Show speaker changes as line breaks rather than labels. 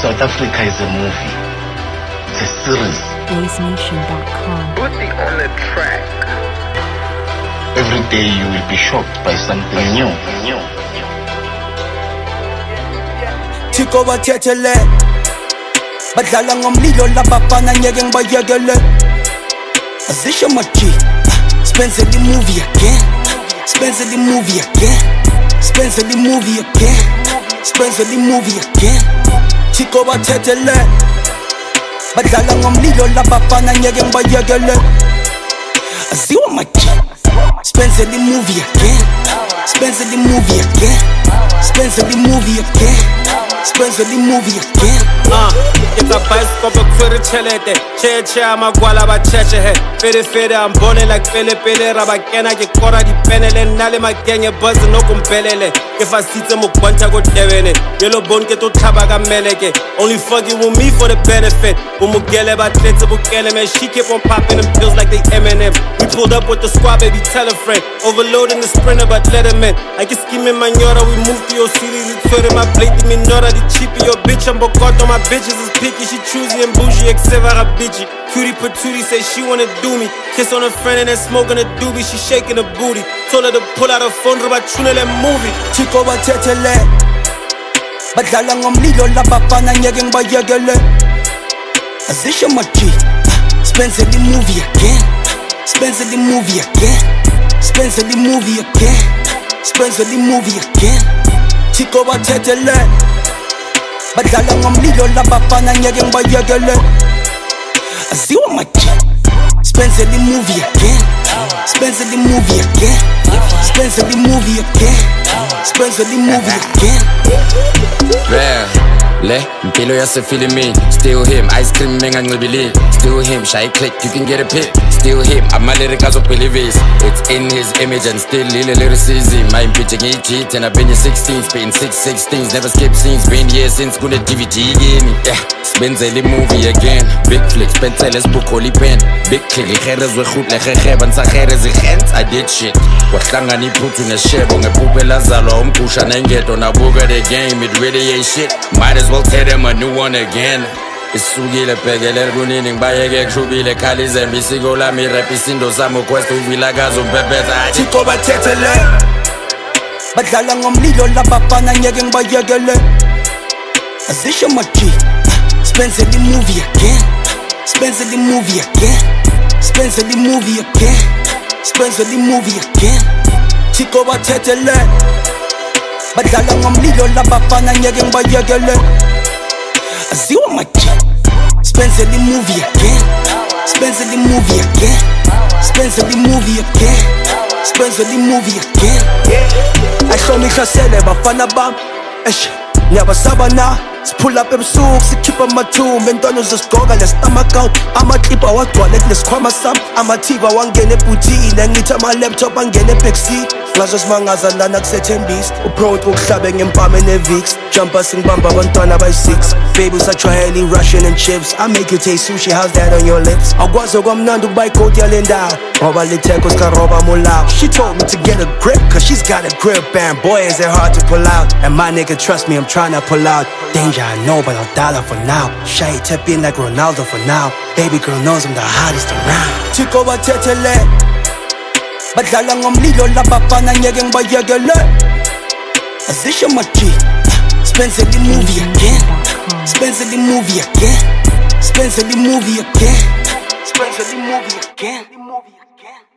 South Africa is a movie. It's a series.
BaseNation.com.
Put the on the track.
Every day you will be shocked by something new.
Chiko bathetele badlala ngomlilo labafana ngeke ngibayekele azisho maji Spencer the movie again Spencer the movie again Spencer the movie again Spencer the movie again Chiko bathetele badlala ngomlilo labafana ngeke ngibayekele aziwa maji Spencer the movie again Spencer the movie again Spencer the movie again Spencer the movie again
It's a bicycle for chelete Cheche amagwala ba cheche he Fede I'm born like pele Rabakena ke kora di penele Nale magenye buzz no kumpelele Ke fasitse mo kwanta go devene Yellow bone ke to taba ka meleke Only fucking with me for the benefit Bumugele ba tletse bukele man She keep on popping them pills like they M&M We pulled up with the squad baby tell a friend Overloading the sprinter but let him in I can scheme in manyora We move to your city It's my plate me nora the cheapy your bitch I'm bokoto my bitches is picky She choosy and bougie except for a bitchy Cutie patootie say she wanna do me Kiss on her friend and then smoking a doobie She shaking her booty Told her to pull out her phone Ruba tune that movie
Chiko bathetele badlala ngomlilo labafana ngeke ngibayekele azisho maji Spencer the movie again Spencer the movie again Spencer the movie again Spencer the movie again Chiko bathetele badlala ngomlilo labafana ngeke ngibayekele aziwa maji Spencer the movie again Spencer the movie again Spencer the movie again Spencer the movie again
Le, mpilo yasefilimin Still him, ice cream mengancibili Still him, shy click, you can get a pic Still him, ama-lyric azobhelivis It's in his image and still lile lyricism I'm pitching e-cheat and I've been in 16s Been 6/16s, never skip scenes Been here since kune-DVD yini Yeah, Sibenzele movie again Big flick, Spencer book holy pen Big click, lihere zwegoed, legegeba Nsagere zigent, I did shit Wahlangana iphuthu neshebo Ngephupho elazalwa umgusha nengedo Nabuka the game, it really ain't shit Might as well tell them a new one again Isukile bhekele kunini ngibayeke kushubile khali izembe isiko lami rap isindo sami uquest uvilakazi umpephetha
Chiko bathetele badlala ngomlilo labafana ngeke ngibayekele azisho maji Spencer the movie again Spencer the movie again Spencer the movie again Spencer the movie again Chiko bathetele badlala ngomlilo labafana ngeke ngibayekele aziwa maji Spencer the movie again Spencer the movie again Spencer the movie again Spencer the movie again Ahlomihlasele bafana bam Ngiyabasaba na Sipull up ebusuku sikhipha amathumba Entwana zosigoka le-stomach out Ama-clip awagcwale kulesikhwama sami Amathiba wangena ebhutini Ngithi ama-laptop angena e-backseat Ngazo simangaza lana kusethembisa Upront ukuhlabe ngempama ne-Vicks Jumper singibamba abantwana abayi-6 Baby usajwayela i-Russian and chips I make you taste sushi, how's that on your lips? Awukwazi okwamnandi ukuba ikoti yale ndawo Ngoba litheko sikaroba mulawo She told me to get a grip Cause she's got a grip And boy is it hard to pull out And my nigga trust me I'm tryna pull out Danger I know but I'll dollar for now Shy tap in like Ronaldo for now Baby girl knows I'm the hottest around Chiko bathetele badlala ngomlilo labafana ngeke ngibayekele azisho maji Spencer the movie again Spencer the movie again Spencer the movie again Spencer the movie again